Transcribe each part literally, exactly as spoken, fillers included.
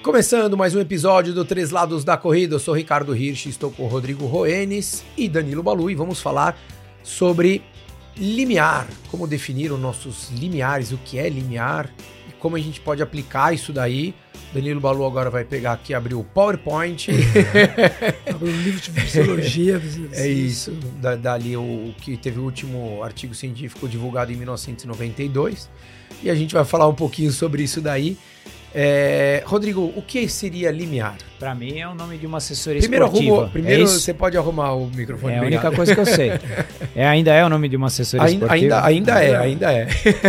Começando mais um episódio do Três Lados da Corrida, eu sou Ricardo Hirsch, estou com o Rodrigo Roenes e Danilo Balu e vamos falar sobre limiar, como definir os nossos limiares, o que é limiar e como a gente pode aplicar isso daí. Danilo Balu agora vai pegar aqui e abrir o PowerPoint. Abre um livro de fisiologia. É isso, da, dali o, o que teve o último artigo científico divulgado em mil novecentos e noventa e dois e a gente vai falar um pouquinho sobre isso daí. É, Rodrigo, o que seria limiar? Para mim é o nome de uma assessoria primeiro esportiva. Arrumou, primeiro é você pode arrumar o microfone. É a obrigado. única coisa que eu sei. É, ainda é o nome de uma assessoria ainda, esportiva? Ainda, ainda é, ainda é.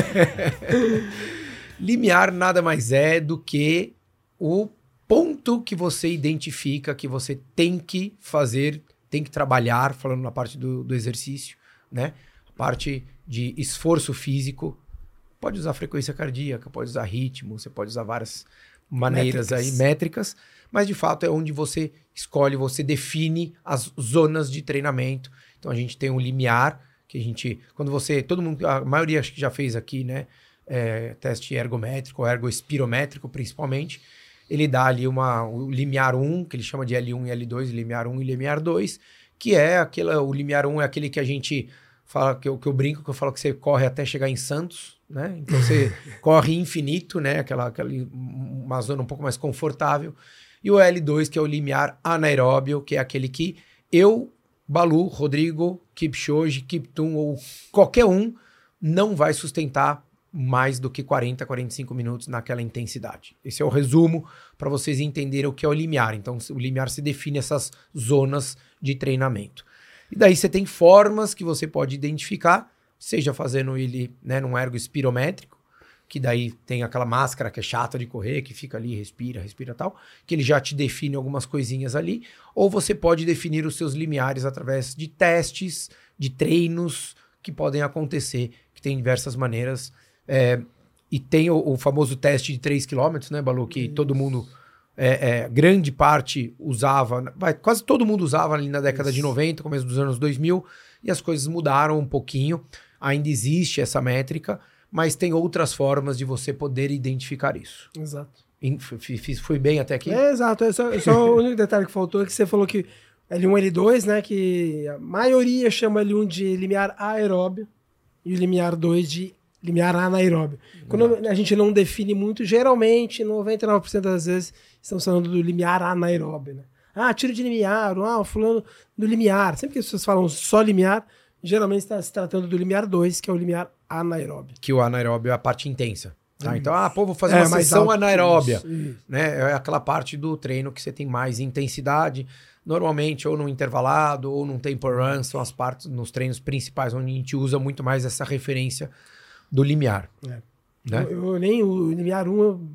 Limiar nada mais é do que o ponto que você identifica que você tem que fazer, tem que trabalhar, falando na parte do, do exercício, né? A parte de esforço físico. Pode usar frequência cardíaca, pode usar ritmo, você pode usar várias maneiras métricas. aí, métricas, mas de fato é onde você escolhe, você define as zonas de treinamento. Então a gente tem um limiar, que a gente, quando você, todo mundo, a maioria acho que já fez aqui, né, é, teste ergométrico, ergoespirométrico principalmente, ele dá ali uma, o limiar um, que ele chama de L um e L dois, limiar um e limiar dois, que é aquela, o limiar um é aquele que a gente fala, que eu, que eu brinco, que eu falo que você corre até chegar em Santos, né? Então você corre infinito, né? Aquela, aquela, uma zona um pouco mais confortável. E o L dois, que é o limiar anaeróbio, que é aquele que eu, Balu, Rodrigo, Kipchoge, Kiptum ou qualquer um não vai sustentar mais do que quarenta, quarenta e cinco minutos naquela intensidade. Esse é o resumo para vocês entenderem o que é o limiar. Então o limiar se define essas zonas de treinamento. E daí você tem formas que você pode identificar, seja fazendo ele, né, num ergo espirométrico, que daí tem aquela máscara que é chata de correr, que fica ali, respira, respira e tal, que ele já te define algumas coisinhas ali, ou você pode definir os seus limiares através de testes, de treinos que podem acontecer, que tem diversas maneiras, é, e tem o, o famoso teste de três quilômetros, né, Balu, que Isso. todo mundo... É, é, grande parte usava, vai, quase todo mundo usava ali na década Isso. de noventa, começo dos anos dois mil, e as coisas mudaram um pouquinho. Ainda existe essa métrica, mas tem outras formas de você poder identificar isso. Exato. Fiz, fui bem até aqui? É, exato. É só, só o único detalhe que faltou é que você falou que L um e L dois, né, que a maioria chama L um de limiar aeróbio e o limiar dois de limiar anaeróbio. Quando a gente não define muito, geralmente, noventa e nove por cento das vezes, estamos falando do limiar anaeróbio, né? Ah, tiro de limiar, ah, fulano do limiar. Sempre que as pessoas falam só limiar, geralmente está se tratando do limiar dois, que é o limiar anaeróbio. Que o anaeróbio é a parte intensa. Tá? Hum. Então, ah, pô, vou fazer é, uma sessão anaeróbia. Isso, isso. Né? É aquela parte do treino que você tem mais intensidade, normalmente ou no intervalado ou num tempo run, são as partes nos treinos principais onde a gente usa muito mais essa referência do limiar. É. Né? Eu, eu nem o limiar um eu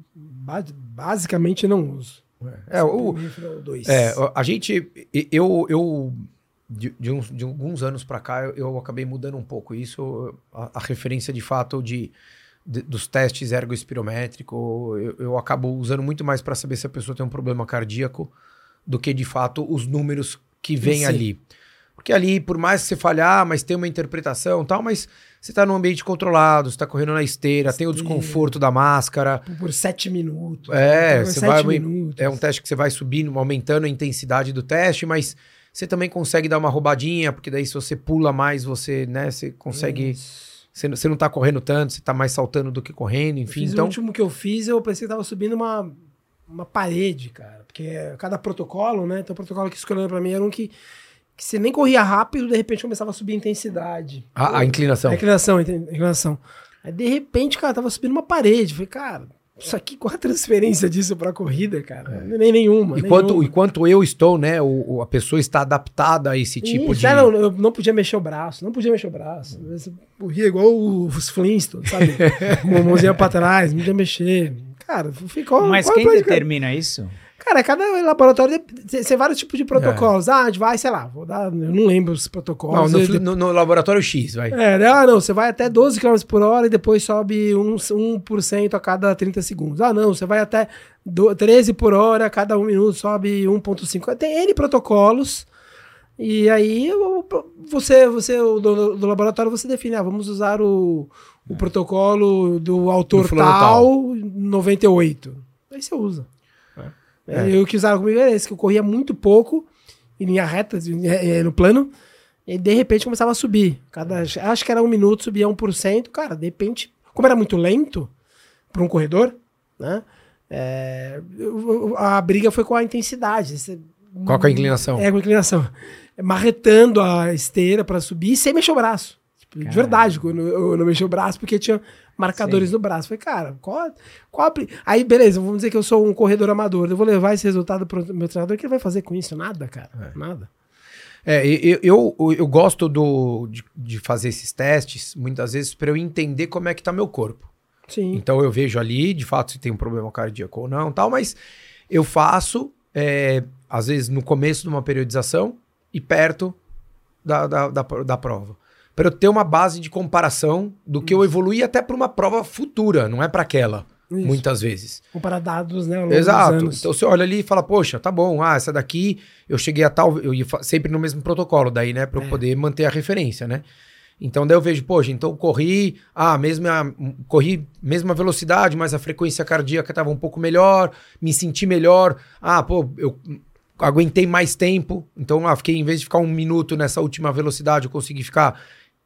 basicamente não uso. É, é, o, é a gente, eu, eu de, de, uns, de alguns anos para cá, eu, eu acabei mudando um pouco isso, a, a referência de fato de, de, dos testes ergoespirométricos, eu, eu acabo usando muito mais para saber se a pessoa tem um problema cardíaco do que de fato os números que vêm ali. Porque ali, por mais que você falhar, mas tem uma interpretação e tal, mas você tá num ambiente controlado, você tá correndo na esteira, esteira. tem o desconforto da máscara. Por sete minutos. É, você vai, minutos. É um teste que você vai subindo, aumentando a intensidade do teste, mas você também consegue dar uma roubadinha, porque daí se você pula mais, você, né, você consegue... Você, você não tá correndo tanto, você tá mais saltando do que correndo, enfim. Então... O último que eu fiz, eu pensei que tava subindo uma, uma parede, cara. Porque cada protocolo, né, então o protocolo que escolheram pra mim era um que... que você nem corria rápido, de repente começava a subir a intensidade. A, a inclinação. A inclinação, a inclinação. Aí, de repente, cara, tava subindo uma parede. Falei, cara, isso aqui, qual a transferência disso pra corrida, cara? É. Nem nenhuma. Enquanto, nenhuma. enquanto eu estou, né, o, o, a pessoa está adaptada a esse tipo Isso, de... Não, eu não podia mexer o braço, não podia mexer o braço. Eu corria igual os Flintstones, sabe? Com a mãozinha pra trás, não podia mexer. Cara, ficou... Mas quem determina isso? Cara, cada laboratório tem vários tipos de protocolos. É. Ah, a gente vai, sei lá, vou dar, eu não lembro os protocolos. Não, no, no, no laboratório X, vai. É, ah, não, você vai até doze quilômetros por hora e depois sobe um por cento a cada trinta segundos. Ah, não, você vai até treze por hora a cada um minuto, sobe um vírgula cinco. Tem N protocolos. E aí, você, você do, do laboratório, você define, ah, vamos usar o, o protocolo do autor do tal, tal, noventa e oito. Aí você usa. É. É. Eu que usaram comigo era esse, que eu corria muito pouco, em linha reta, no plano, e de repente começava a subir. Cada, acho que era um minuto, subia um por cento. Cara, de repente, como era muito lento para um corredor, né? É, a briga foi com a intensidade. Você, Qual com a inclinação? É, com a inclinação. Marretando a esteira para subir sem mexer o braço. Tipo, de verdade, eu não, eu não mexi o braço porque tinha marcadores Sim. no braço. Falei, cara, qual, qual a... Aí, beleza, vamos dizer que eu sou um corredor amador. Eu vou levar esse resultado pro meu treinador. O que ele vai fazer com isso? Nada, cara. É. Nada. É, eu, eu, eu gosto do, de, de fazer esses testes, muitas vezes, para eu entender como é que tá meu corpo. Sim. Então eu vejo ali, de fato, se tem um problema cardíaco ou não, tal, mas eu faço, é, às vezes, no começo de uma periodização e perto da, da, da, da prova. Para eu ter uma base de comparação do que Isso. eu evoluí até para uma prova futura, não é para aquela, Isso. muitas vezes. Comparar dados, né? Ao longo Exato. dos anos. Então você olha ali e fala, poxa, tá bom, ah, essa daqui eu cheguei a tal, eu ia sempre no mesmo protocolo daí, né, para eu é. poder manter a referência, né? Então daí eu vejo, poxa, então eu corri, ah, mesma, corri mesma velocidade, mas a frequência cardíaca estava um pouco melhor, me senti melhor, ah, pô, eu aguentei mais tempo, então ah, fiquei, em vez de ficar um minuto nessa última velocidade, eu consegui ficar,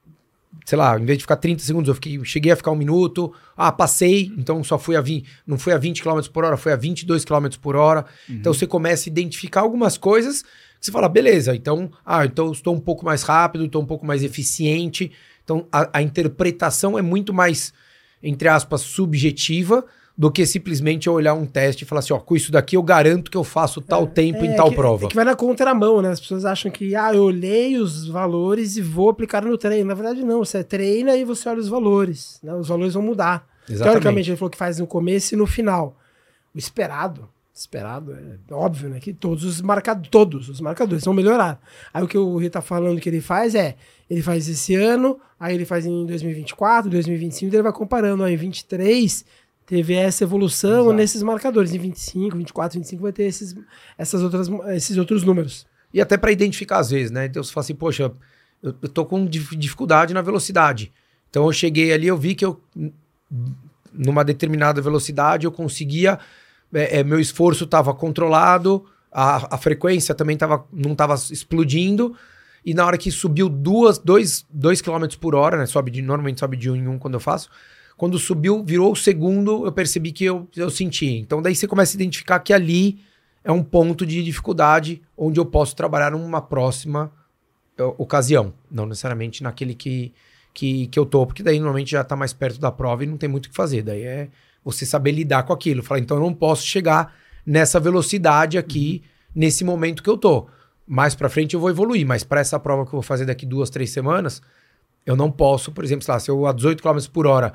sei lá, em vez de ficar trinta segundos, eu fiquei, cheguei a ficar um minuto, ah, passei, então só fui a vinte, não foi a vinte quilômetros por hora, foi a vinte e dois quilômetros por hora, uhum. Então você começa a identificar algumas coisas, você fala, beleza, então, ah, então eu estou um pouco mais rápido, estou um pouco mais eficiente. Então, a, a interpretação é muito mais, entre aspas, subjetiva do que simplesmente eu olhar um teste e falar assim, ó, com isso daqui eu garanto que eu faço tal é, tempo é, em tal que, prova. É que vai na contramão, né? As pessoas acham que, ah, eu olhei os valores e vou aplicar no treino. Na verdade, não. Você treina e você olha os valores, né? Os valores vão mudar. Exatamente. Teoricamente, ele falou que faz no começo e no final. O esperado... Esperado, é óbvio, né? Que todos os marcadores, todos os marcadores vão melhorar. Aí o que o Rita tá falando que ele faz é, ele faz esse ano, aí ele faz em dois mil e vinte e quatro, dois mil e vinte e cinco, ele vai comparando. Aí em vinte e três teve essa evolução Exato. nesses marcadores. Em vinte e cinco, vinte e quatro, vinte e cinco vai ter esses, essas outras, esses outros números. E até para identificar às vezes, né? Então você fala assim, poxa, eu, eu tô com dificuldade na velocidade. Então eu cheguei ali, eu vi que eu, numa determinada velocidade, eu conseguia... É, é, meu esforço estava controlado, a, a frequência também tava, não estava explodindo, e na hora que subiu duas, dois, dois quilômetros por hora, né, sobe de, normalmente sobe de um em um quando eu faço, quando subiu, virou o segundo, eu percebi que eu, eu senti. Então daí você começa a identificar que ali é um ponto de dificuldade onde eu posso trabalhar numa próxima uh, ocasião, não necessariamente naquele que, que, que eu tô, porque daí normalmente já está mais perto da prova e não tem muito o que fazer, daí é... você saber lidar com aquilo. Falar, então eu não posso chegar nessa velocidade aqui, uhum. nesse momento que eu tô. Mais pra frente eu vou evoluir, mas para essa prova que eu vou fazer daqui duas, três semanas, eu não posso, por exemplo, sei lá, se eu a dezoito quilômetros por hora,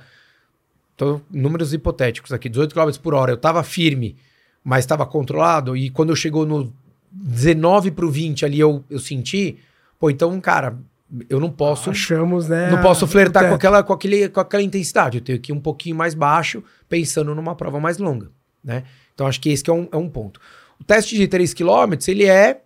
tô, números hipotéticos aqui, dezoito quilômetros por hora, eu tava firme, mas estava controlado, e quando eu chegou no dezenove pro vinte ali eu, eu senti, pô, então, cara... eu não posso Achamos, né, não posso flertar com aquela, com, aquele, com aquela intensidade. Eu tenho que ir um pouquinho mais baixo, pensando numa prova mais longa, né? Então acho que esse que é, um, é um ponto. O teste de três quilômetros, ele é,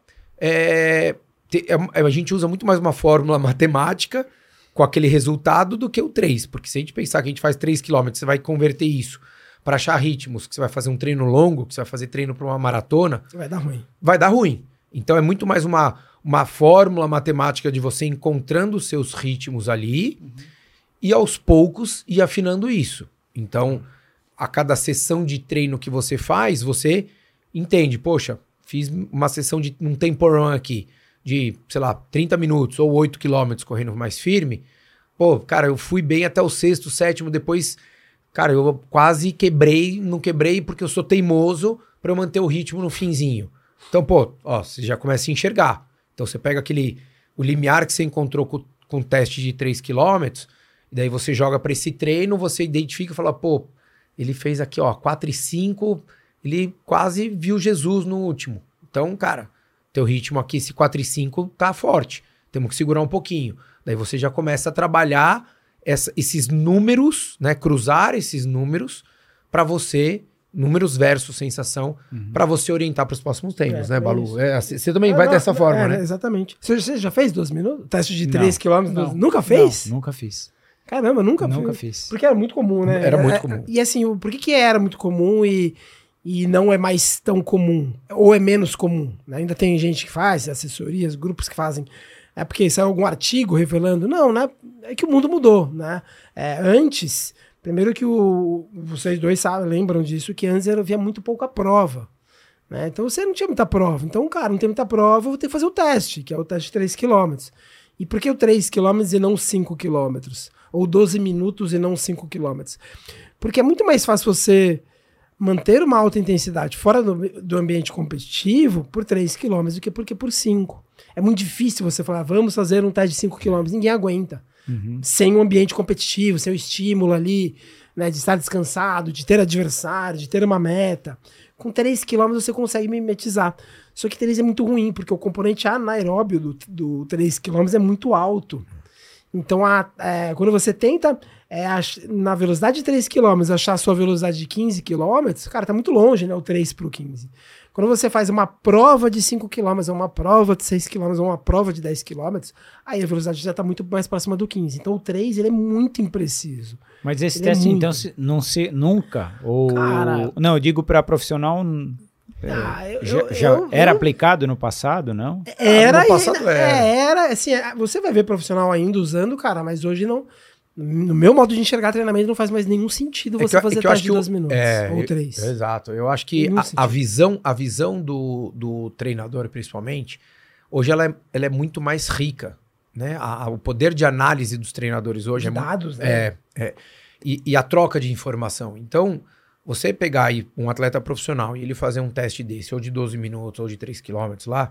é, é... a gente usa muito mais uma fórmula matemática com aquele resultado do que o três. Porque se a gente pensar que a gente faz três quilômetros, você vai converter isso para achar ritmos, que você vai fazer um treino longo, que você vai fazer treino para uma maratona... vai dar ruim. Vai dar ruim. Então é muito mais uma... uma fórmula matemática de você encontrando os seus ritmos ali uhum. e aos poucos ir afinando isso. Então, a cada sessão de treino que você faz, você entende, poxa, fiz uma sessão de um tempo run aqui de, sei lá, trinta minutos ou oito quilômetros correndo mais firme. Pô, cara, eu fui bem até o sexto, sétimo, depois, cara, eu quase quebrei, não quebrei porque eu sou teimoso para eu manter o ritmo no finzinho. Então, pô, ó, você já começa a enxergar. Então você pega aquele, o limiar que você encontrou com, com o teste de três quilômetros, e daí você joga para esse treino, você identifica e fala, pô, ele fez aqui, ó, quatro e cinco, ele quase viu Jesus no último. Então, cara, teu ritmo aqui, esse quatro e cinco tá forte, temos que segurar um pouquinho. Daí você já começa a trabalhar essa, esses números, né, cruzar esses números para você... números versus sensação, uhum. para você orientar para os próximos treinos, é, né, Balu? É, você também ah, vai não, dessa forma, é, né? Exatamente. Você, você já fez doze minutos? Teste de três quilômetros? Não, nunca fez? Não, nunca fiz. Caramba, nunca, nunca fiz. fiz. Porque era muito comum, né? Era muito é, comum. E assim, por que que era muito comum e, e não é mais tão comum, ou é menos comum, né? Ainda tem gente que faz, assessorias, grupos que fazem, é porque saiu algum artigo revelando, não, né? É que o mundo mudou, né? É, antes, primeiro que o, vocês dois sabem, lembram disso, que antes havia muito pouca prova, né? Então você não tinha muita prova, então, cara, não tem muita prova, eu vou ter que fazer o teste, que é o teste de três quilômetros. E por que o três quilômetros e não cinco quilômetros? Ou doze minutos e não cinco quilômetros? Porque é muito mais fácil você manter uma alta intensidade fora do, do ambiente competitivo por três quilômetros do que porque por cinco. É muito difícil você falar, vamos fazer um teste de cinco quilômetros. Ninguém aguenta. Uhum. Sem um ambiente competitivo, sem o estímulo ali, né, de estar descansado, de ter adversário, de ter uma meta. Com três quilômetros você consegue mimetizar. Só que três é muito ruim, porque o componente anaeróbio do, do três quilômetros é muito alto. Então, a, é, quando você tenta, é, ach, na velocidade de três quilômetros, achar a sua velocidade de quinze quilômetros, cara, tá muito longe, né? O três pro quinze. Quando você faz uma prova de cinco quilômetros, uma prova de seis quilômetros, ou uma prova de dez quilômetros, aí a velocidade já tá muito mais próxima do quinze. Então, o três, ele é muito impreciso. Mas esse ele teste, é então, se, não se nunca? Ou, cara, não, eu digo para profissional... Ah, eu, já eu, já eu, era eu, aplicado no passado, não? Era, ah, no passado é, era. era, assim, você vai ver profissional ainda usando, cara, mas hoje não. No meu modo de enxergar treinamento não faz mais nenhum sentido você é que, fazer é que teste de doze o, minutos é, ou três. Eu, exato. Eu acho que a, a visão, a visão do, do treinador, principalmente, hoje ela é, ela é muito mais rica, né? A, a, o poder de análise dos treinadores hoje de é dados, muito, né? É, é, e, e a troca de informação. Então, você pegar aí um atleta profissional e ele fazer um teste desse, ou de doze minutos, ou de três quilômetros lá,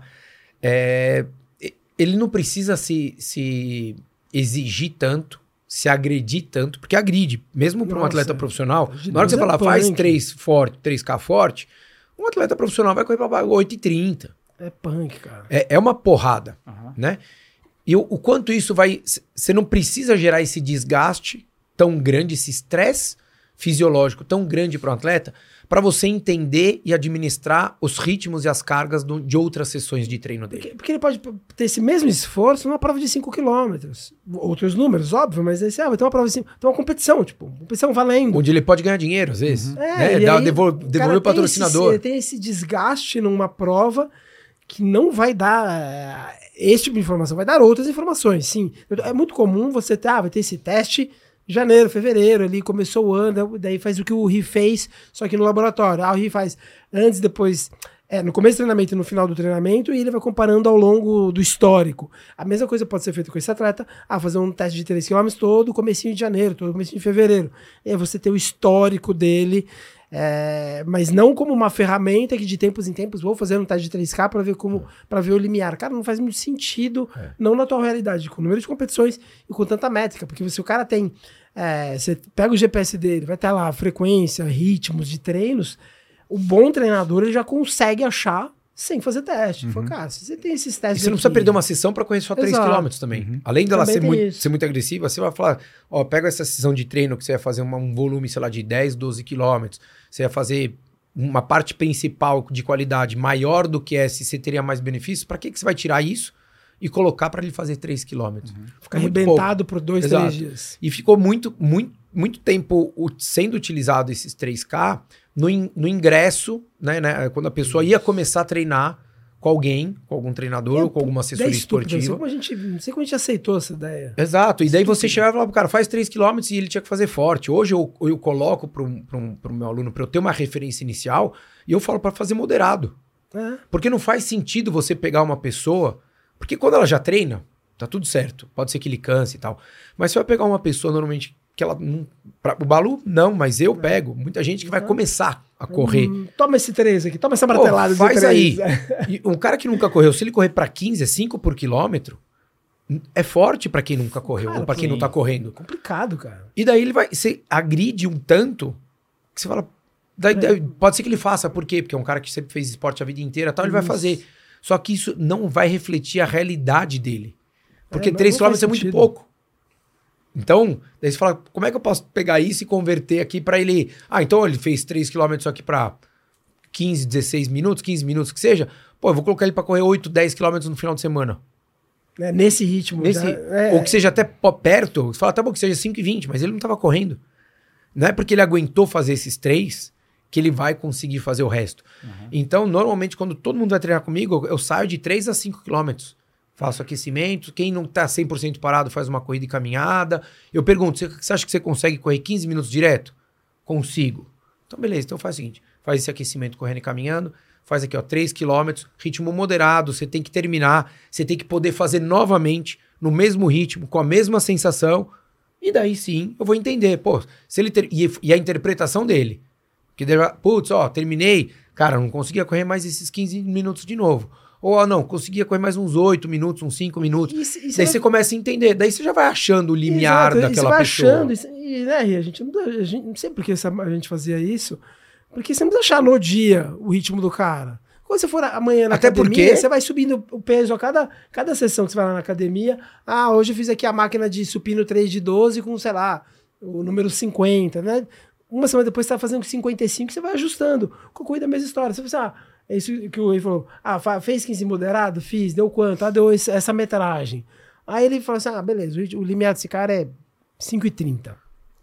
é, ele não precisa se, se exigir tanto, se agredir tanto, porque agride, mesmo para um atleta profissional. Na hora que você falar, faz três forte, três K forte, um atleta profissional vai correr para oito e trinta. É punk, cara. É, é uma porrada, uhum. né? E o, o quanto isso vai... Você não precisa gerar esse desgaste tão grande, esse estresse fisiológico tão grande para um atleta, para você entender e administrar os ritmos e as cargas do, de outras sessões de treino dele. Porque, porque ele pode ter esse mesmo esforço numa prova de cinco quilômetros. Outros números, óbvio, mas esse, ah, vai ter uma prova de cinco... Tem uma competição, tipo, competição valendo. Onde ele pode ganhar dinheiro, às vezes. Uhum. É, né? e Dá, aí, devolver, devolver o patrocinador. Esse, tem esse desgaste numa prova que não vai dar esse tipo de informação, vai dar outras informações, sim. É muito comum você ter, ah, vai ter esse teste janeiro, fevereiro, ali começou o ano, daí faz o que o R I fez, só que no laboratório. Ah, o R I faz antes, depois, é, no começo do treinamento e no final do treinamento, e ele vai comparando ao longo do histórico. A mesma coisa pode ser feita com esse atleta, ah, fazer um teste de três quilômetros todo comecinho de janeiro, todo comecinho de fevereiro. E aí você ter o histórico dele, é, mas não como uma ferramenta que de tempos em tempos vou fazer um teste de três K para ver como, para ver o limiar. Cara, não faz muito sentido, é. não na tua realidade, com o número de competições e com tanta métrica, porque se o cara tem, é, você pega o G P S dele, vai ter lá a frequência, ritmos de treinos, o bom treinador ele já consegue achar sem fazer teste. Uhum. Fala, cara, se você tem esses testes... E você não precisa perder uma sessão para correr só três quilômetros também. Uhum. Além dela ser muito, ser muito agressiva, você vai falar, ó, pega essa sessão de treino que você vai fazer uma, um volume, sei lá, de dez, doze quilômetros, você vai fazer uma parte principal de qualidade maior do que essa, você teria mais benefícios, para que, que você vai tirar isso e colocar para ele fazer três quilômetros? Uhum. Ficar arrebentado por dois, Exato. três dias. E ficou muito, muito, muito tempo sendo utilizado esses três K no, in, no ingresso, né, né? Quando a pessoa ia começar a treinar com alguém, com algum treinador é, ou com alguma assessoria esportiva. Não sei, como a gente, não sei como a gente aceitou essa ideia. Exato. E daí você chegava e falava, cara, faz três quilômetros e ele tinha que fazer forte. Hoje eu, eu coloco para o meu aluno, para eu ter uma referência inicial, e eu falo para fazer moderado. É. Porque não faz sentido você pegar uma pessoa... Porque quando ela já treina, tá tudo certo. Pode ser que ele canse e tal. Mas você vai pegar uma pessoa normalmente que ela... Não, pra, o Balu, não, mas eu pego. Muita gente que vai começar a correr. Hum, toma esse três aqui, toma essa martelada. Pô, faz aí. E um cara que nunca correu, se ele correr para quinze, é cinco por quilômetro, é forte para quem nunca correu, cara, ou para quem não tá correndo. Complicado, cara. E daí ele vai... Você agride um tanto que você fala... Daí, é. daí, pode ser que ele faça. Por quê? Porque é um cara que sempre fez esporte a vida inteira, tal, ele vai fazer... Só que isso não vai refletir a realidade dele. Porque é, três quilômetros é muito pouco. Então, daí você fala, como é que eu posso pegar isso e converter aqui para ele... Ah, então ele fez três quilômetros aqui para quinze, dezesseis minutos, quinze minutos que seja. Pô, eu vou colocar ele para correr oito, dez quilômetros no final de semana. É, nesse ritmo. Nesse, já, é, ou que seja até perto. Você fala, tá bom, que seja cinco e vinte, mas ele não estava correndo. Não é porque ele aguentou fazer esses três que ele vai conseguir fazer o resto. Uhum. Então, normalmente, quando todo mundo vai treinar comigo, eu saio de três a cinco quilômetros. Faço aquecimento. Quem não tá cem por cento parado faz uma corrida e caminhada. Eu pergunto, você, você acha que você consegue correr quinze minutos direto? Consigo. Então, beleza. Então, faz o seguinte. Faz esse aquecimento correndo e caminhando. Faz aqui, ó, três quilômetros. Ritmo moderado. Você tem que terminar. Você tem que poder fazer novamente no mesmo ritmo, com a mesma sensação. E daí, sim, eu vou entender. Pô, se ele ter... e, e a interpretação dele. Que deve, putz, ó, terminei, cara, não conseguia correr mais esses quinze minutos de novo. Ou, ó, não, conseguia correr mais uns oito minutos, uns cinco minutos. E, e daí vai... você começa a entender, daí você já vai achando o limiar Exato, daquela e você vai pessoa. achando, e, e, né, e a gente não, a gente não sei por que essa- a gente fazia isso, porque você não precisa achar no dia o ritmo do cara. Quando você for amanhã na Até academia, porque- você vai subindo o peso a cada, cada sessão que você vai lá na academia. Ah, hoje eu fiz aqui a máquina de supino três de doze com, sei lá, o número cinquenta, né? Uma semana depois você tá fazendo com cinquenta e cinco, você vai ajustando. Com a corrida, a mesma história. Você fala assim, ah, é isso que o Rui falou. Ah, fa- fez quinze moderado? Fiz. Deu quanto? Ah, deu esse- essa metragem. Aí ele fala assim, ah, beleza, o rit- o limiar desse cara é cinco e trinta.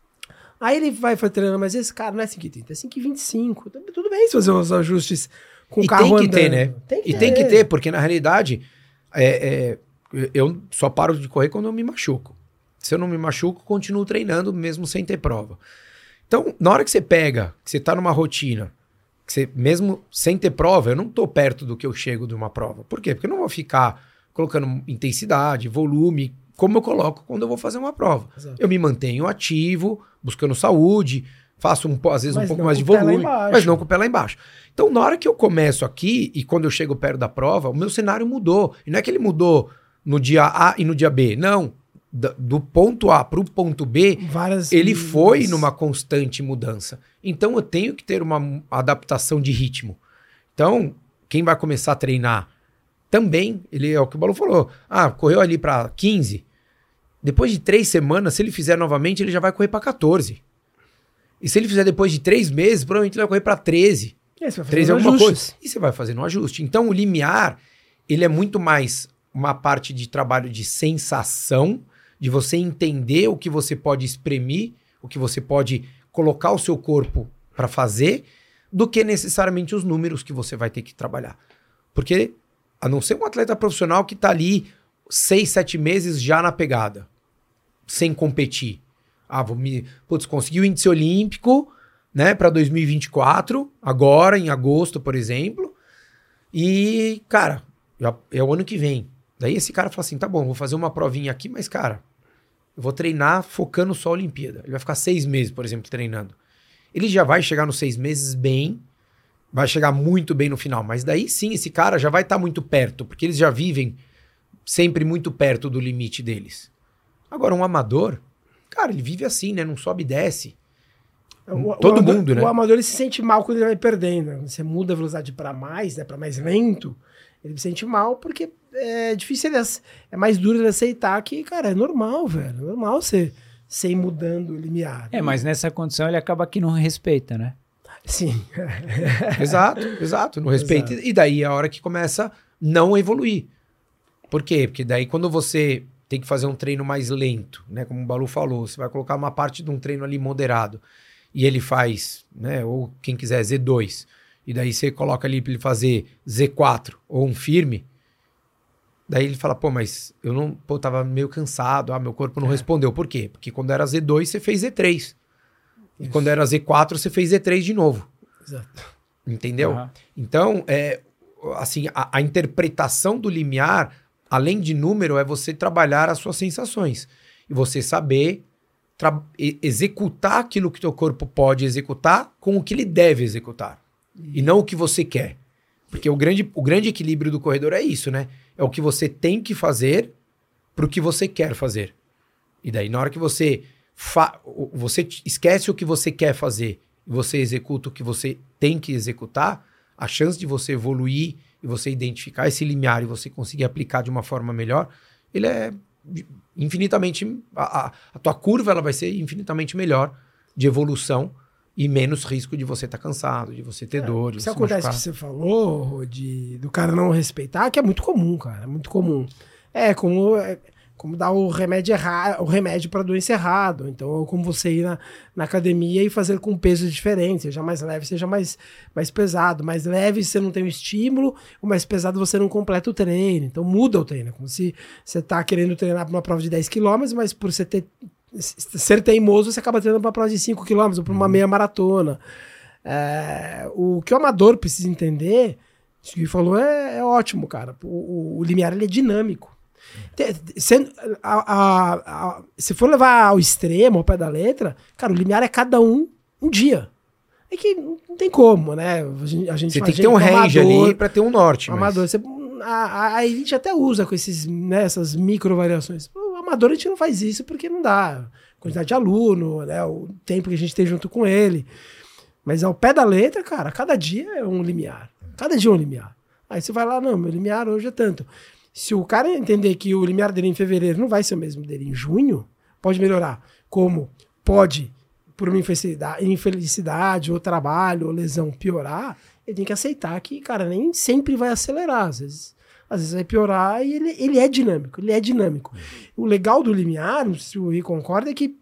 Aí ele vai foi treinando, mas esse cara não é cinco e trinta, é cinco e vinte e cinco. Tudo bem se fazer os ajustes com o E carro tem que andando. ter, né? Tem que E tem que ter, porque na realidade, é, é, eu só paro de correr quando eu me machuco. Se eu não me machuco, continuo treinando mesmo sem ter prova. Então, na hora que você pega, que você tá numa rotina, que você, mesmo sem ter prova, eu não tô perto do que eu chego de uma prova. Por quê? Porque eu não vou ficar colocando intensidade, volume, como eu coloco quando eu vou fazer uma prova. Exato. Eu me mantenho ativo, buscando saúde, faço um, po- às vezes Mas um pouco não mais de com o pé lá volume, embaixo. mas não com o pé lá embaixo. Então, na hora que eu começo aqui e quando eu chego perto da prova, o meu cenário mudou. E não é que ele mudou no dia A e no dia B. Não. Da- Do ponto A para o ponto B, Várias ele foi vezes. numa constante mudança. Então, eu tenho que ter uma adaptação de ritmo. Então, quem vai começar a treinar também, ele é o que o Balu falou. Ah, correu ali para quinze. Depois de três semanas, se ele fizer novamente, ele já vai correr para quatorze. E se ele fizer depois de três meses, provavelmente ele vai correr para treze. E aí você vai treze é fazendo alguma ajustes. coisa. E você vai fazendo um ajuste. Então, o limiar, ele é muito mais uma parte de trabalho de sensação, de você entender o que você pode espremer, o que você pode colocar o seu corpo para fazer, do que necessariamente os números que você vai ter que trabalhar. Porque, a não ser um atleta profissional que tá ali seis, sete meses já na pegada, sem competir. Ah, vou me... Putz, consegui o índice olímpico, né, para dois mil e vinte e quatro, agora, em agosto, por exemplo, e, cara, já- é o ano que vem. Daí esse cara fala assim, tá bom, vou fazer uma provinha aqui, mas, cara, eu vou treinar focando só a Olimpíada. Ele vai ficar seis meses, por exemplo, treinando. Ele já vai chegar nos seis meses bem, vai chegar muito bem no final, mas daí sim, esse cara já vai estar muito perto, porque eles já vivem sempre muito perto do limite deles. Agora, um amador, cara, ele vive assim, né? Não sobe e desce. O- o Todo amador- mundo, né? O amador ele se sente mal quando ele vai perdendo. Quando você muda a velocidade para mais, né, para mais lento, ele se sente mal porque é difícil ele ace- é mais duro ele aceitar que, cara, é normal, velho. É normal você ser ir mudando o limiar. É, mas nessa condição ele acaba que não respeita, né? Sim. Exato, exato. No respeito. Exato. E daí é a hora que começa a não evoluir. Por quê? Porque daí quando você tem que fazer um treino mais lento, né? Como o Balu falou, você vai colocar uma parte de um treino ali moderado e ele faz, né? Ou quem quiser Z dois, e daí você coloca ali para ele fazer Z quatro ou um firme, daí ele fala, pô, mas eu não, pô, tava meio cansado, ah, meu corpo não É. respondeu. Por quê? Porque quando era Z dois, você fez Z três. E Isso. quando era Z quatro, você fez Z três de novo. Exato. Entendeu? Aham. Então, é, assim, a, a interpretação do limiar, além de número, é você trabalhar as suas sensações. E você saber tra- e- executar aquilo que teu corpo pode executar com o que ele deve executar. E não o que você quer. Porque o grande, o grande equilíbrio do corredor é isso, né? É o que você tem que fazer para o que você quer fazer. E daí, na hora que você, fa- o- você t- esquece o que você quer fazer e você executa o que você tem que executar, a chance de você evoluir e você identificar esse limiar e você conseguir aplicar de uma forma melhor, ele é infinitamente... A, a, a tua curva ela vai ser infinitamente melhor de evolução e menos risco de você estar cansado, de você ter dor, de Isso você acontece machucar. que você falou, de, do cara não respeitar, que é muito comum, cara. É muito comum. É, como. É, como dar o remédio errado, o remédio para doença errado. Então, como você ir na, na academia e fazer com pesos diferentes, seja mais leve, seja mais, mais pesado. Mais leve você não tem o estímulo, o mais pesado você não completa o treino. Então, muda o treino. Como se você está querendo treinar para uma prova de dez quilômetros, mas por você ter, ser teimoso, você acaba treinando para uma prova de cinco quilômetros ou para uma meia maratona. É, o que o amador precisa entender, isso que ele falou é, é ótimo, cara. O, o, o limiar ele é dinâmico. Se, a, a, a, se for levar ao extremo, ao pé da letra, cara, o limiar é cada um um dia. É que não tem como, né? A gente, a gente você tem que ter um range amador, ali pra ter um norte. Um amador, você, a, a elite até usa com esses, né, essas micro variações. O amador a gente não faz isso porque não dá. Quantidade de aluno, né, o tempo que a gente tem junto com ele. Mas ao pé da letra, cara, cada dia é um limiar. Cada dia é um limiar. Aí você vai lá, não, meu limiar hoje é tanto. Se o cara entender que o limiar dele em fevereiro não vai ser o mesmo dele em junho, pode melhorar. Como pode, por uma infelicidade, infelicidade ou trabalho, ou lesão, piorar, ele tem que aceitar que, cara, nem sempre vai acelerar. Às vezes, às vezes vai piorar e ele, ele é dinâmico, ele é dinâmico. O legal do limiar, se o Ri concorda, é que,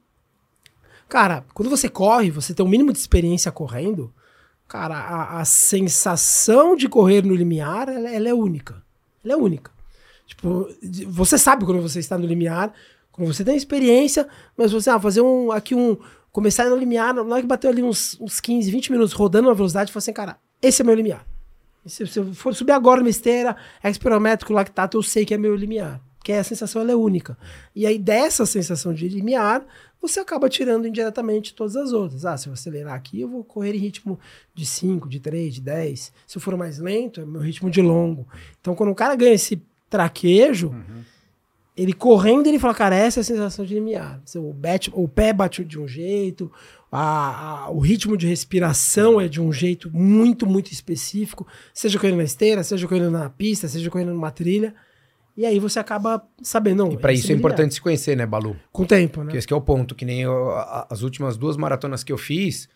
cara, quando você corre, você tem um mínimo de experiência correndo, cara, a, a sensação de correr no limiar, ela, ela é única. Ela é única. Tipo, você sabe quando você está no limiar, quando você tem experiência, mas você, ah, fazer um, aqui um, começar no limiar, na hora que bateu ali uns, uns quinze, vinte minutos rodando na velocidade, você assim, cara, esse é meu limiar. Se, se eu for subir agora uma esteira, espirométrico, lactato, eu sei que é meu limiar. Porque a sensação ela é única. E aí dessa sensação de limiar, você acaba tirando indiretamente todas as outras. Ah, se eu acelerar aqui, eu vou correr em ritmo de cinco, de três, de dez. Se eu for mais lento, é meu ritmo de longo. Então, quando o cara ganha esse traquejo, uhum. ele correndo, ele fala, cara, essa é a sensação de limiar. O, bate, o pé bate de um jeito, a, a, o ritmo de respiração é de um jeito muito, muito específico, seja correndo na esteira, seja correndo na pista, seja correndo numa trilha, e aí você acaba sabendo. Não, e para isso é importante se conhecer, né, Balu? Com o tempo, né? Porque esse que é o ponto, que nem eu, as últimas duas maratonas que eu fiz,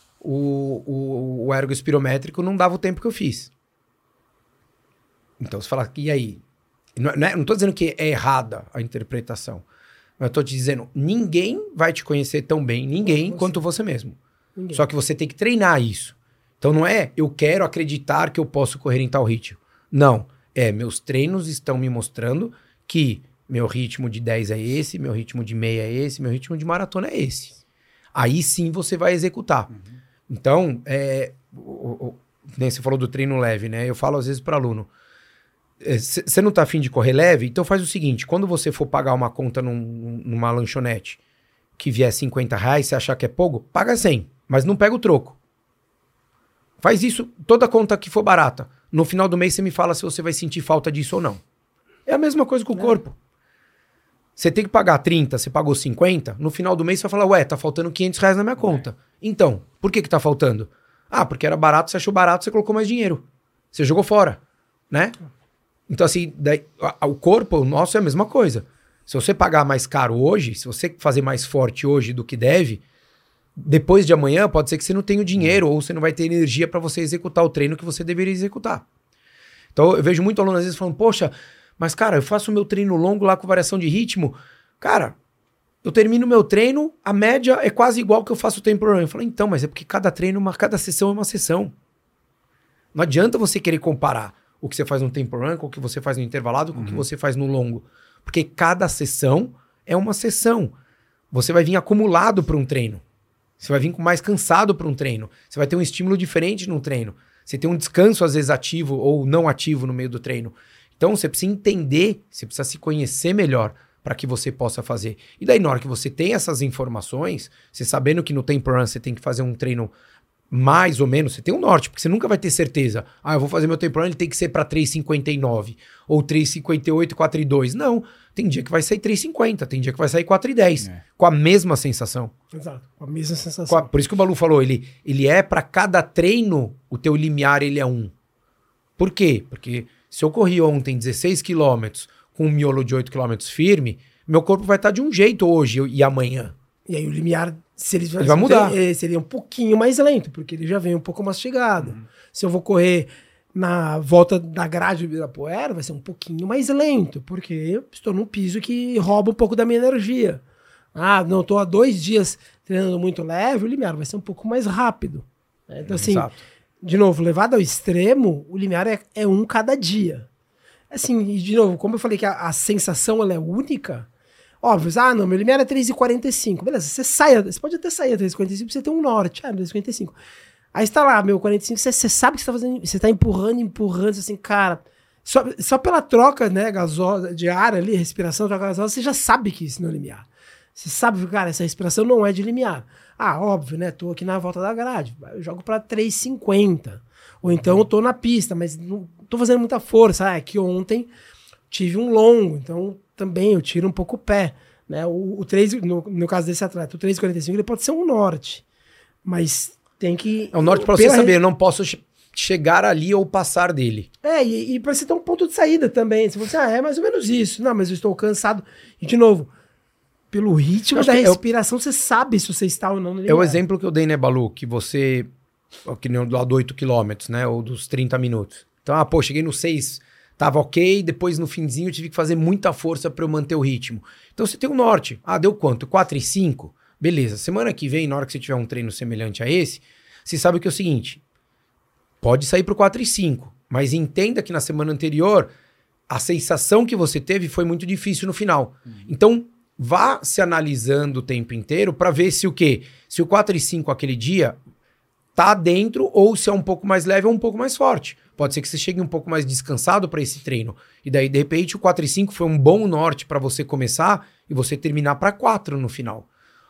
o, o, o ergo espirométrico não dava o tempo que eu fiz. Então você fala, e aí? Não, não, é, não tô dizendo que é errada a interpretação. Mas eu tô te dizendo, ninguém vai te conhecer tão bem, ninguém, você. quanto você mesmo. Ninguém. Só que você tem que treinar isso. Então não é, eu quero acreditar que eu posso correr em tal ritmo. Não. É, meus treinos estão me mostrando que meu ritmo de dez é esse, meu ritmo de meia é esse, meu ritmo de maratona é esse. Aí sim você vai executar. Uhum. Então, é, o, o, nem você falou do treino leve, né? Eu falo às vezes para aluno, você não tá afim de correr leve? Então faz o seguinte, quando você for pagar uma conta num, numa lanchonete que vier cinquenta reais, você achar que é pouco, paga cem, mas não pega o troco. Faz isso, toda conta que for barata. No final do mês você me fala se você vai sentir falta disso ou não. É a mesma coisa com o é. corpo. Você tem que pagar trinta, você pagou cinquenta, no final do mês você vai falar, ué, tá faltando quinhentos reais na minha conta. É. Então, por que que tá faltando? Ah, porque era barato, você achou barato, você colocou mais dinheiro. Você jogou fora, né? Então, assim, daí, a, o corpo, o nosso é a mesma coisa. Se você pagar mais caro hoje, se você fazer mais forte hoje do que deve, depois de amanhã pode ser que você não tenha o dinheiro ou você não vai ter energia para você executar o treino que você deveria executar. Então, eu vejo muito aluno às vezes falando, poxa, mas cara, eu faço o meu treino longo lá com variação de ritmo. Cara, eu termino o meu treino, a média é quase igual que eu faço o tempo run. Eu falo, então, mas é porque cada treino, uma, cada sessão é uma sessão. Não adianta você querer comparar o que você faz no tempo run, com o que você faz no intervalado, com uhum. o que você faz no longo. Porque cada sessão é uma sessão. Você vai vir acumulado para um treino. Você vai vir com mais cansado para um treino. Você vai ter um estímulo diferente no treino. Você tem um descanso, às vezes, ativo ou não ativo no meio do treino. Então, você precisa entender, você precisa se conhecer melhor para que você possa fazer. E daí, na hora que você tem essas informações, você sabendo que no tempo run você tem que fazer um treino mais ou menos, você tem um norte, porque você nunca vai ter certeza. Ah, eu vou fazer meu tempo run, ele tem que ser para três cinquenta e nove, ou três cinquenta e oito, quatro e dois. Não, tem dia que vai sair três cinquenta, tem dia que vai sair quatro e dez, é. com a mesma sensação. Exato, com a mesma sensação. A, por isso que o Balu falou, ele, ele é para cada treino, o teu limiar ele é um. Por quê? Porque se eu corri ontem dezesseis quilômetros com um miolo de oito quilômetros firme, meu corpo vai estar de um jeito hoje e amanhã. E aí o limiar, se ele, ele vai mudar, seria um pouquinho mais lento, porque ele já vem um pouco mastigado. Uhum. Se eu vou correr na volta da grade do Ibirapuera vai ser um pouquinho mais lento, porque eu estou num piso que rouba um pouco da minha energia. Ah, não, estou há dois dias treinando muito leve, o limiar vai ser um pouco mais rápido. Então, assim, Exato. de novo, levado ao extremo, o limiar é, é um cada dia. Assim, e de novo, como eu falei que a, a sensação ela é única, óbvio, ah, não, meu limiar é três e quarenta e cinco. Beleza, você sai, você pode até sair a três e quarenta e cinco pra você ter um norte, ah, três e quarenta e cinco. Aí você tá lá, meu quarenta e cinco, você, você sabe que você tá fazendo, você tá empurrando, empurrando, assim, cara, só, só pela troca, né, gasosa, de ar ali, respiração, troca gasosa, você já sabe que isso não é limiar. Você sabe, cara, essa respiração não é de limiar. Ah, óbvio, né? Tô aqui na volta da grade. Eu jogo pra três e cinquenta. Ou então eu tô na pista, mas não tô fazendo muita força. Ah, é que ontem tive um longo, então também eu tiro um pouco o pé. Né? O, o três, no, no caso desse atleta, o três e quarenta e cinco ele pode ser um norte. Mas tem que... É um norte pra você pela- saber, eu não posso che- chegar ali ou passar dele. É, e, e pra você ter um ponto de saída também. Você fala assim, ah, é mais ou menos isso. Não, mas eu estou cansado. E de novo, pelo ritmo Acho da que é o- respiração, você sabe se você está ou não no É o limiar. exemplo que eu dei, né, Balu? Que você, ó, que nem do lado oito quilômetros, né? Ou dos trinta minutos. Então, ah, pô, cheguei no seis, tava ok, depois no finzinho eu tive que fazer muita força pra eu manter o ritmo. Então você tem um norte. Ah, deu quanto? quatro e cinco? Beleza. Semana que vem, na hora que você tiver um treino semelhante a esse, você sabe que é o seguinte, pode sair pro quatro e cinco, mas entenda que na semana anterior, a sensação que você teve foi muito difícil no final. Então, vá se analisando o tempo inteiro para ver se o quê? Se o quatro e cinco aquele dia tá dentro ou se é um pouco mais leve ou um pouco mais forte. Pode ser que você chegue um pouco mais descansado para esse treino. E daí, de repente, o quatro e cinco foi um bom norte para você começar e você terminar para quatro no final.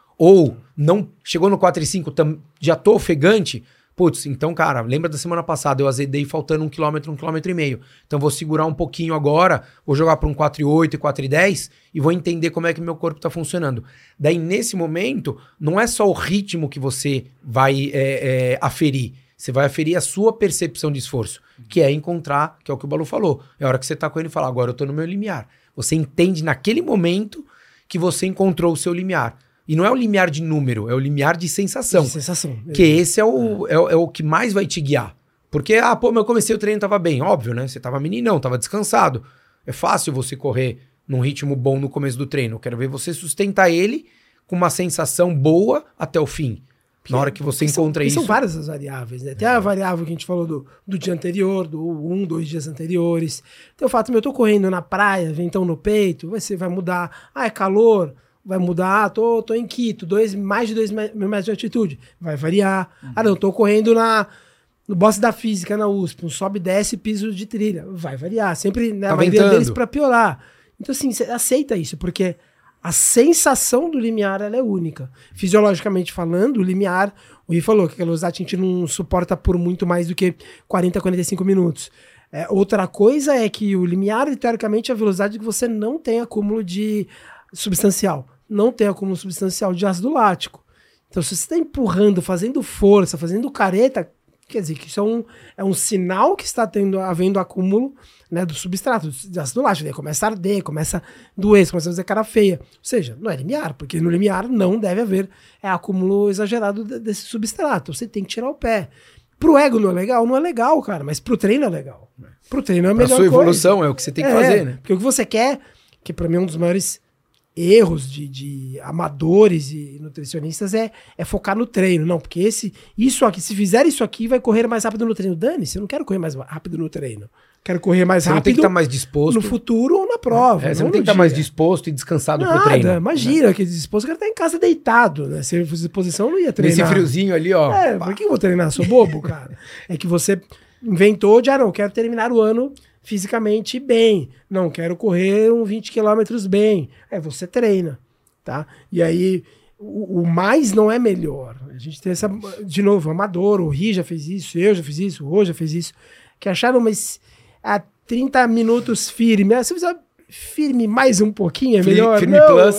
Ou não chegou no quatro e cinco, tam, já tô ofegante. Putz, então, cara, lembra da semana passada, eu azedei faltando um quilômetro, um quilômetro e meio. Então vou segurar um pouquinho agora, vou jogar para um quatro e oito e quatro e dez e vou entender como é que meu corpo tá funcionando. Daí, nesse momento, não é só o ritmo que você vai é, é, aferir. Você vai aferir a sua percepção de esforço, que é encontrar, que é o que o Balu falou. É a hora que você tá com ele e fala, agora eu tô no meu limiar. Você entende naquele momento que você encontrou o seu limiar. E não é o limiar de número, é o limiar de sensação. De sensação. Que esse é o, é. É, o- é o que mais vai te guiar. Porque, ah, pô, mas eu comecei o treino, tava bem. Óbvio, né? Você tava meninão, tava descansado. É fácil você correr num ritmo bom no começo do treino. Eu quero ver você sustentar ele com uma sensação boa até o fim. Na hora que você E são- encontra e isso. São várias as variáveis, né? Tem a variável que a gente falou do, do dia anterior, do um, dois dias anteriores. Tem o fato de eu tô correndo na praia, ventão no peito, vai, ser, vai mudar. Ah, é calor, vai mudar. Ah, tô, tô em Quito, dois, mais de dois mil metros de altitude, vai variar. Uhum. Ah, não, tô correndo na, no Bosque da Física na U S P, um sobe e desce piso de trilha, vai variar. Sempre, né, Tá a maioria ventando. deles para piorar. Então, assim, você aceita isso, porque a sensação do limiar ela é única. Fisiologicamente falando, o limiar, o Gui falou que a velocidade a gente não suporta por muito mais do que quarenta, quarenta e cinco minutos. É, outra coisa é que o limiar, teoricamente, é a velocidade que você não tem acúmulo de substancial. Não tem acúmulo substancial de ácido lático. Então, se você está empurrando, fazendo força, fazendo careta, quer dizer que isso é um, é um sinal que está tendo, havendo acúmulo, né, do substrato, de ácido lático. Daí começa a arder, começa a doer, começa a fazer cara feia. Ou seja, não é limiar, porque no limiar não deve haver é, acúmulo exagerado de, desse substrato. Você tem que tirar o pé. Pro ego não é legal? Não é legal, cara, mas pro treino é legal. Pro treino é a Pra melhor sua coisa. evolução, é o que você tem que É, fazer, né? Porque o que você quer, que pra mim é um dos maiores erros de, de amadores e nutricionistas é, é focar no treino. Não, porque esse, isso aqui, se fizer isso aqui, vai correr mais rápido no treino. Dane-se, eu não quero correr mais rápido no treino. Quero correr mais Você não rápido tem que estar mais disposto. no futuro ou na prova. É, você não no tem que estar dia. mais disposto e descansado Nada, pro treino. imagina, que disposto, o cara tá em casa deitado, né? Se eu fosse disposição, eu não ia treinar. Nesse friozinho ali, ó. É, pá. por que eu vou treinar? Sou bobo, cara. É que você inventou de, ah, não, quero terminar o ano fisicamente bem. Não, quero correr uns vinte quilômetros bem. É, você treina, tá? E aí, o, o mais não é melhor. A gente tem essa, de novo, amador, o Ri já fez isso, eu já fiz isso, o Rô já fez isso, que acharam, mas a trinta minutos firme. Ah, se você firme mais um pouquinho, é Firme- melhor. firme não, plus.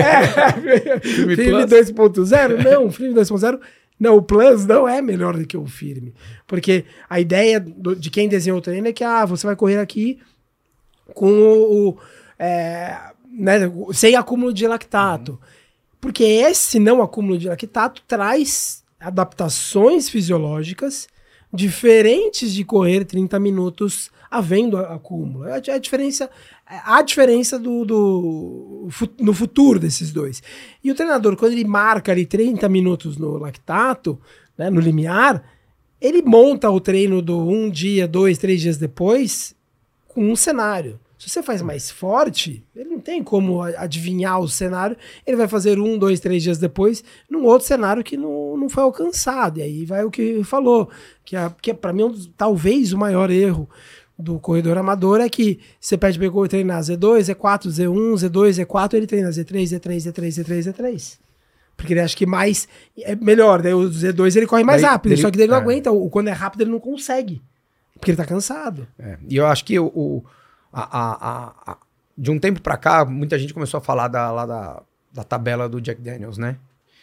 É, Firme firme plus. dois ponto zero? Não, firme dois ponto zero. Não, o plus não é melhor do que o firme. Porque a ideia do- de quem desenhou o treino é que ah, você vai correr aqui com o, o, é, né, sem acúmulo de lactato. Uhum. Porque esse não acúmulo de lactato traz adaptações fisiológicas diferentes de correr trinta minutos havendo acúmulo. A, a diferença, a diferença do, do, no futuro desses dois. E o treinador, quando ele marca ali trinta minutos no lactato, né, no limiar, ele monta o treino do um dia, dois, três dias depois com um cenário. Se você faz mais forte, ele não tem como adivinhar o cenário, ele vai fazer um, dois, três dias depois num outro cenário que não, não foi alcançado. E aí vai o que falou, que, a, que para mim um dos, talvez o maior erro do corredor amador é que você pede para ele treinar Z dois, Z quatro, Z um, Z dois, Z quatro, ele treina Z três, Z três, Z três, Z três, Z três. Porque ele acha que mais é melhor. Daí o Z dois ele corre mais daí, rápido, ele, só que ele não é. aguenta. O, quando é rápido ele não consegue, porque ele tá cansado. É. E eu acho que o, o, a, a, a, de um tempo pra cá, muita gente começou a falar da, lá da, da tabela do Jack Daniels, né?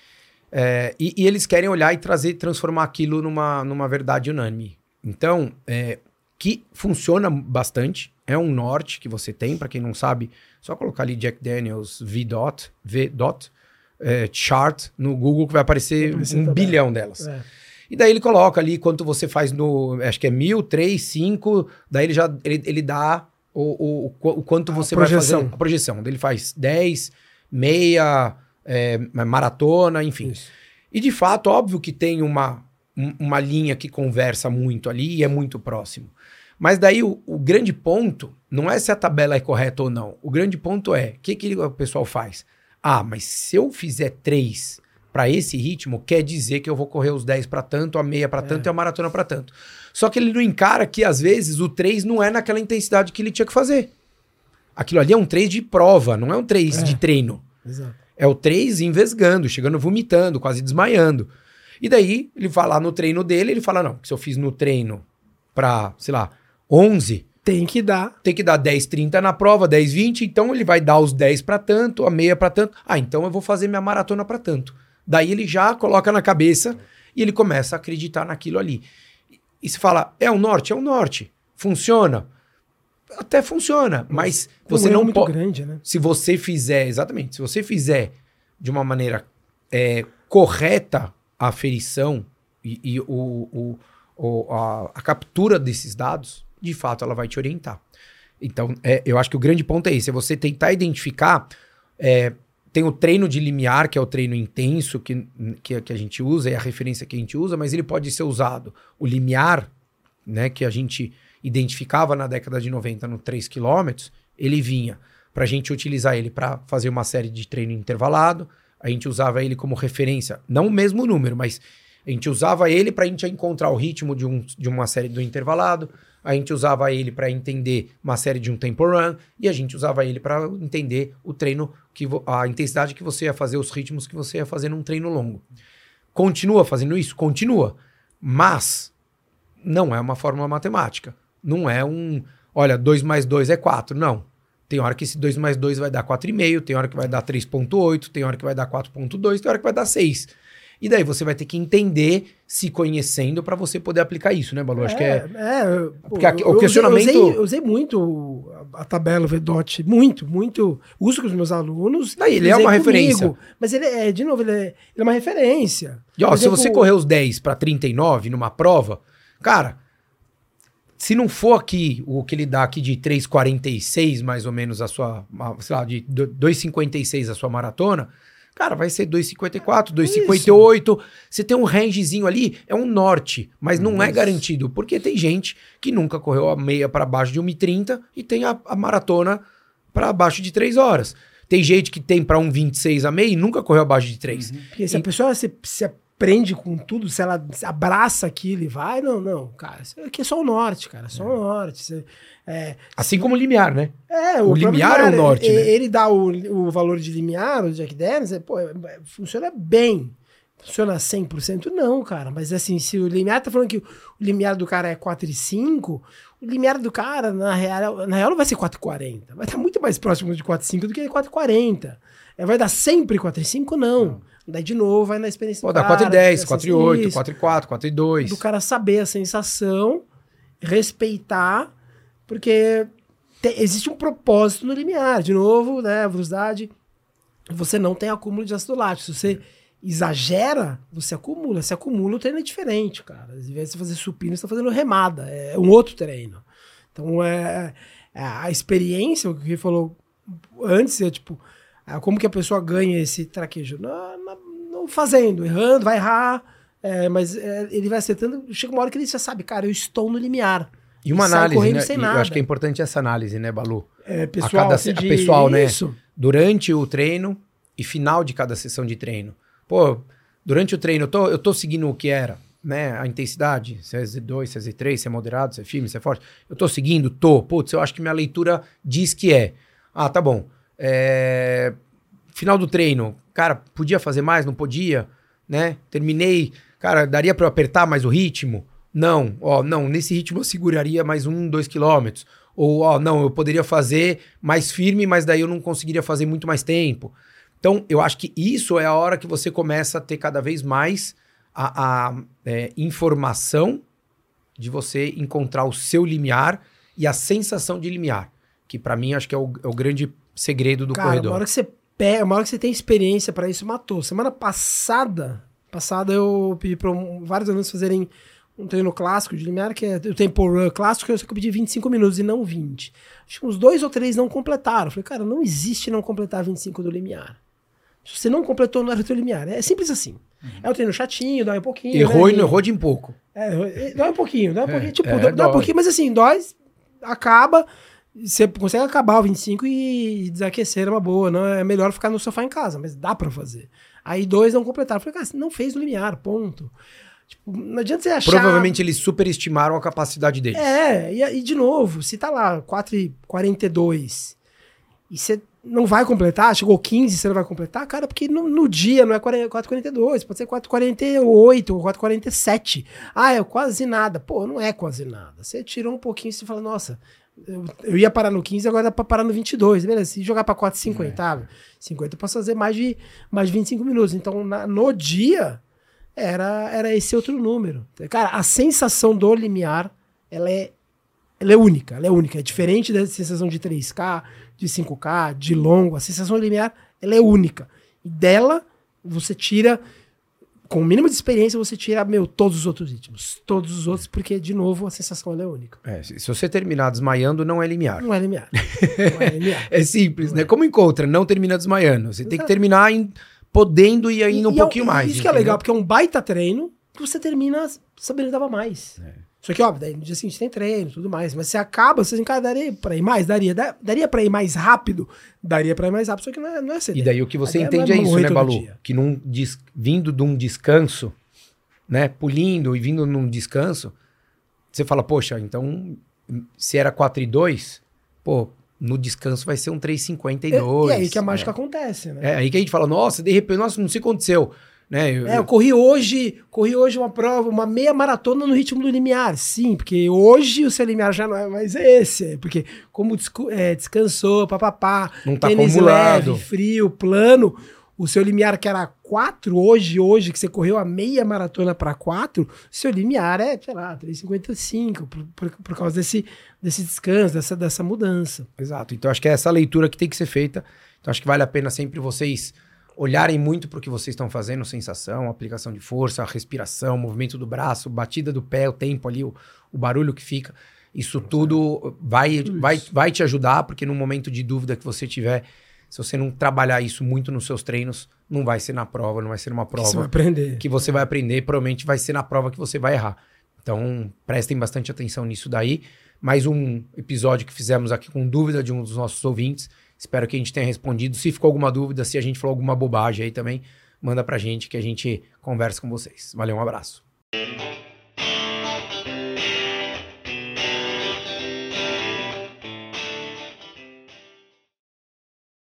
É, e, e eles querem olhar e trazer, transformar aquilo numa, numa verdade unânime. Então, é, que funciona bastante, é um norte que você tem, pra quem não sabe, só colocar ali Jack Daniels V dot, V dot, É, chart no Google que vai aparecer um também. bilhão delas. É. E daí ele coloca ali quanto você faz no, acho que é mil, três, cinco, daí ele já ele, ele dá o, o, o quanto você vai fazer. A projeção. Ele faz dez, meia, é, maratona, enfim. Isso. E de fato, óbvio que tem uma, uma linha que conversa muito ali e é muito próximo. Mas daí o, o grande ponto não é se a tabela é correta ou não. O grande ponto é, o que, que o pessoal faz? Ah, mas se eu fizer três para esse ritmo, quer dizer que eu vou correr os dez para tanto, a meia para tanto é. e a maratona para tanto. Só que ele não encara que, às vezes, o três não é naquela intensidade que ele tinha que fazer. Aquilo ali é um três de prova, não é um três é. de treino. Exato. É o três envesgando, chegando vomitando, quase desmaiando. E daí, ele vai lá no treino dele, ele fala, não, se eu fiz no treino para, sei lá, onze... Tem que dar. Tem que dar dez, trinta na prova, dez, vinte. Então ele vai dar os dez para tanto, a meia para tanto. Ah, então eu vou fazer minha maratona para tanto. Daí ele já coloca na cabeça e ele começa a acreditar naquilo ali. E se fala, é o norte? É o norte. Funciona? Até funciona, mas você não muito pode... grande, né? Se você fizer, exatamente, se você fizer de uma maneira é, correta a aferição e, e o, o, o, a, a captura desses dados... de fato, ela vai te orientar. Então, é, eu acho que o grande ponto é esse, é você tentar identificar, é, tem o treino de limiar, que é o treino intenso que, que, que a gente usa, é a referência que a gente usa, mas ele pode ser usado, o limiar, né, que a gente identificava na década de noventa no três quilômetros, ele vinha para a gente utilizar ele para fazer uma série de treino intervalado, a gente usava ele como referência, não o mesmo número, mas a gente usava ele para a gente encontrar o ritmo de, um, de uma série do intervalado, a gente usava ele para entender uma série de um tempo run e a gente usava ele para entender o treino, que a intensidade que você ia fazer, os ritmos que você ia fazer num treino longo. Continua fazendo isso? Continua. Mas não é uma fórmula matemática. Não é um, olha, dois mais dois é quatro. Não. Tem hora que esse dois mais dois vai dar quatro vírgula cinco, tem hora que vai dar três vírgula oito, tem hora que vai dar quatro vírgula dois, tem hora que vai dar seis. E daí você vai ter que entender, se conhecendo, para você poder aplicar isso, né, Balu? É, Acho que é... é Porque eu, o questionamento... Eu usei, eu usei muito a tabela V dot, muito, muito. Uso com os meus alunos. Daí, ele é uma comigo, referência. Mas ele é, de novo, ele é, ele é uma referência. E ó, se você correr os dez para trinta e nove numa prova, cara, se não for aqui o que ele dá aqui de três quarenta e seis, mais ou menos, a sua, sei lá, de dois cinquenta e seis a sua maratona... Cara, vai ser dois cinquenta e quatro, dois cinquenta e oito. Você tem um rangezinho ali, é um norte, mas não Isso. é garantido. Porque tem gente que nunca correu a meia para baixo de uma e trinta e tem a, a maratona para baixo de três horas. Tem gente que tem para um vinte e seis a meia e nunca correu abaixo de três. Uhum. Porque se e... a pessoa se, se aprende com tudo, se ela abraça aquilo e vai, não, não, cara, isso aqui é só o norte, cara, é só é. o norte. Você, é, assim como o limiar, né? É, o, o limiar é o norte, ele, né? Ele dá o, o valor de limiar, o Jack Daniels, é, pô, funciona bem. Funciona cem por cento? Não, cara. Mas assim, se o limiar tá falando que o limiar do cara é quatro vírgula cinco, o limiar do cara, na real, na real não vai ser quatro vírgula quarenta. Vai estar muito mais próximo de quatro vírgula cinco do que quatro vírgula quarenta. É, vai dar sempre quatro vírgula cinco? Não. Não. Daí, de novo, vai na experiência Pode dar quatro vírgula dez, quatro vírgula oito, quatro vírgula quatro, quatro vírgula dois. Do cara saber a sensação, respeitar, porque te, existe um propósito no limiar. De novo, né, a velocidade, você não tem acúmulo de ácido lático. Se você exagera, você acumula. Se acumula, o treino é diferente, cara. Ao invés de você fazer supino, você tá fazendo remada. É um outro treino. Então, é, é a experiência, o que ele falou antes, é tipo, é como que a pessoa ganha esse traquejo? Não, não, não fazendo, errando, vai errar, é, mas é, ele vai acertando. Chega uma hora que ele já sabe, cara, eu estou no limiar. E uma sai análise, correndo né? sem E nada. eu acho que é importante essa análise, né, Balu? É, A pessoal, cada, assim, a de- pessoal, né? Isso. Durante o treino e final de cada sessão de treino. Pô, durante o treino, eu tô, eu tô seguindo o que era, né? A intensidade, se é Z dois, se é Z três, se é moderado, se é firme, se é forte. Eu tô seguindo? Tô. Putz, eu acho que minha leitura diz que é. Ah, tá bom. É... Final do treino. Cara, podia fazer mais? Não podia? Né? Terminei. Cara, daria pra eu apertar mais o ritmo? Não. Ó, não, nesse ritmo eu seguraria mais um, dois quilômetros. Ou, ó, não, eu poderia fazer mais firme, mas daí eu não conseguiria fazer muito mais tempo. Então, eu acho que isso é a hora que você começa a ter cada vez mais a, a é, informação de você encontrar o seu limiar e a sensação de limiar. Que pra mim, acho que é o, é o grande segredo do Cara, uma corredor. hora que você pega, uma hora que você tem experiência pra isso, matou. Semana passada, passada eu pedi para vários alunos fazerem um treino clássico de limiar, que é o tempo run clássico, eu só que eu pedi vinte e cinco minutos e não vinte. Acho que uns dois ou três não completaram. Eu falei, cara, não existe não completar vinte e cinco do limiar. Se você não completou, não era o teu limiar. É simples assim. Uhum. É um treino chatinho, dói um pouquinho. Errou né? e não errou de um pouco. É, dói um pouquinho, dói um É, pouquinho. Tipo, é, dói, dói um dói. pouquinho, mas assim, dói, acaba. Você consegue acabar o vinte e cinco e desaquecer é uma boa. Não é melhor ficar no sofá em casa, mas dá pra fazer. Aí dois não completaram. Eu falei, cara, você não fez o limiar, ponto. Tipo, não adianta você achar... Provavelmente eles superestimaram a capacidade deles. É, e, e de novo, se tá lá quatro e quarenta e dois e você não vai completar, chegou quinze, você não vai completar, cara, porque no, no dia não é quatro e quarenta e dois, pode ser quatro e quarenta e oito ou quatro e quarenta e sete. Ah, é quase nada. Pô, não é quase nada. Você tirou um pouquinho e você fala, nossa, eu, eu ia parar no quinze, agora dá pra parar no vinte e dois, beleza? Se jogar pra quatro e cinquenta, é. cinquenta eu posso fazer mais de, mais de vinte e cinco minutos. Então, na, no dia... Era, era esse outro número. Cara, a sensação do limiar, ela é, ela é única, ela é única. É diferente da sensação de três K, de cinco K, de longo. A sensação do limiar, ela é única. E dela, você tira, com o mínimo de experiência, você tira, meu, todos os outros ritmos. Todos os outros, porque, de novo, a sensação ela é única. É, se, se você terminar desmaiando, não é limiar. Não é limiar. Não é limiar. É simples, não né? É. Como encontra, não termina desmaiando. Você Exato. tem que terminar em... podendo ir ainda um e pouquinho é, mais. Isso entendeu? que é legal, porque é um baita treino que você termina sabendo que dava mais. É. Só que, óbvio, daí no dia seguinte tem treino e tudo mais. Mas você acaba, você assim, cara, daria pra ir mais? Daria. Da, daria pra ir mais rápido? Daria pra ir mais rápido, só que não é, não é C D. E daí o que você daí entende é, é isso, né, Balu? Dia. Que num des... vindo de um descanso, né, pulindo e vindo num descanso, você fala, poxa, então, se era quatro e dois, pô, no descanso vai ser um três e cinquenta e dois. E, e aí que a mágica é. acontece, né? É aí que a gente fala, nossa, de repente, nossa, não sei o que aconteceu. Né? Eu, é, eu corri hoje, corri hoje uma prova, uma meia maratona no ritmo do limiar. Sim, porque hoje o seu limiar já não é mais esse. Porque como descu- é, descansou, papapá, não tá tênis acumulado. leve, frio, plano, o seu limiar que era quatro, hoje, hoje, que você correu a meia maratona para quatro, o seu limiar é, sei lá, três e cinquenta e cinco, por, por, por causa desse, desse descanso, dessa, dessa mudança. Exato. Então acho que é essa leitura que tem que ser feita. Então acho que vale a pena sempre vocês olharem muito para o que vocês estão fazendo, sensação, aplicação de força, respiração, movimento do braço, batida do pé, o tempo ali, o, o barulho que fica. Isso tudo vai, vai, vai te ajudar, porque no momento de dúvida que você tiver, se você não trabalhar isso muito nos seus treinos, não vai ser na prova, não vai ser numa prova você vai aprender. que você vai aprender, provavelmente vai ser na prova que você vai errar. Então, prestem bastante atenção nisso daí. Mais um episódio que fizemos aqui com dúvida de um dos nossos ouvintes. Espero que a gente tenha respondido. Se ficou alguma dúvida, se a gente falou alguma bobagem aí também, manda pra gente que a gente conversa com vocês. Valeu, um abraço.